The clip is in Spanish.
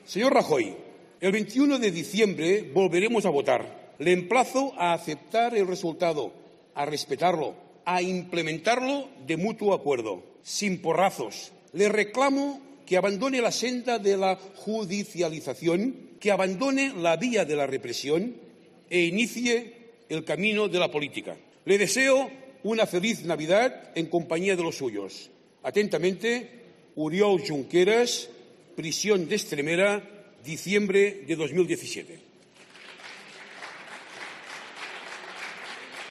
Señor Rajoy, el 21 de diciembre volveremos a votar. Le emplazo a aceptar el resultado, a respetarlo, a implementarlo de mutuo acuerdo, sin porrazos. Le reclamo que abandone la senda de la judicialización, que abandone la vía de la represión e inicie el camino de la política. Le deseo una feliz Navidad en compañía de los suyos. Atentamente, Oriol Junqueras, Prisión de Extremera, diciembre de 2017.